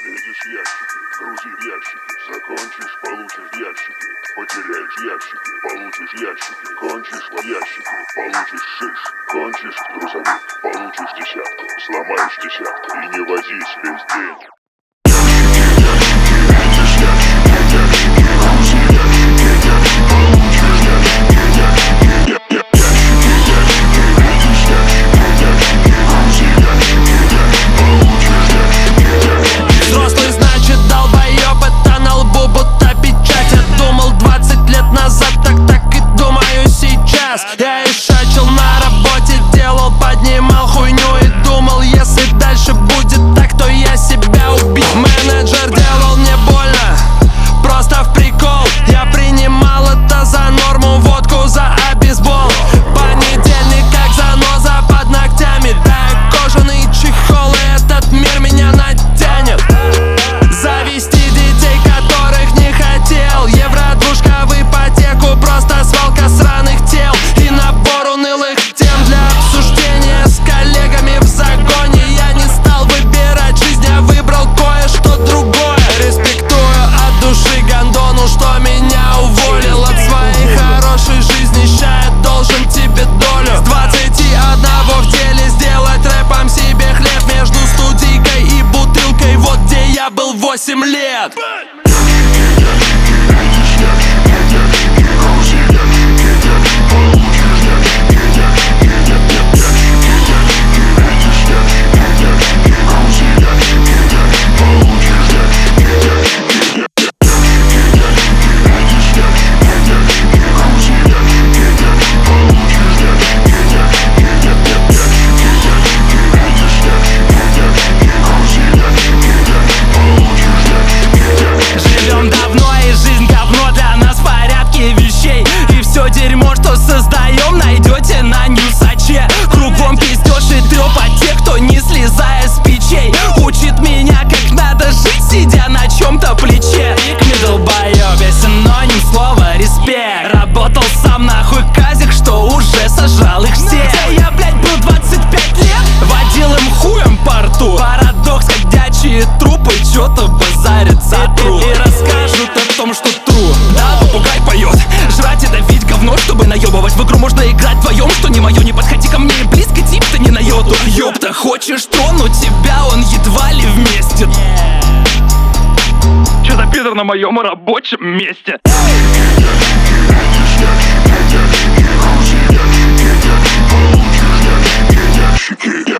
Видишь ящики, грузи в ящики. Закончишь, получишь ящики. Потеряешь ящики, получишь ящики. Кончишь в ящики, получишь шиш. Кончишь грузовик, получишь десятку. Сломаешь десятку и не возись весь день. Взрослый, значит, долбоёб, это на лбу будто печать. Я думал 20 лет назад, так и думаю сейчас. Я и шачил на работе, делал, поднимал хуйню и думал, если дальше будет так, то я себя убью. Менеджер делал мне больно, просто в прикол. Я принимал это за норму, водку за обезбол. Понедельник как заноза под ногтями, да, кожаный чехол, и этот мир меня натянет. Завести детей, которых не хотел. Евро-двушка в ипотеку, просто свалка сраных тел. И набор унылых тем для обсуждения с коллегами в загоне. Я не стал выбирать жизнь, я выбрал кое-что другое. Респектую от души гондону, что меня уволил от своей хорошей жизни. Ща я должен тебе долю. С 21 в деле сделать рэпом себе хлеб. Между студийкой и бутылкой, вот где я был 8 лет. Живем давно, и жизнь говно, для нас в порядке вещей. И все дерьмо, что создаем, найдете на ньюсаче. Кругом пиздеж и трёп от тех, кто не слезая с печей. Учит меня, как надо жить, сидя на чем-то плече. Биг ми долбоёб, я синоним слова респект. Работал сам нахуй казик, что уже сожрал их всех. Я, блядь, был 25 лет, водил им хуем по рту. Парадокс, ходячие трупы чё-то базарят за труп. И расскажут о том, что тру. Да, попугай поет, жрать и давить говно, чтобы наебывать. В игру можно играть вдвоем, что не мое. Не подходи ко мне близко, тип-то не на йоту. Ёпта, хочешь тронуть тебя, он едва ли вместе. Чё за пидор на моем рабочем месте? Ящики.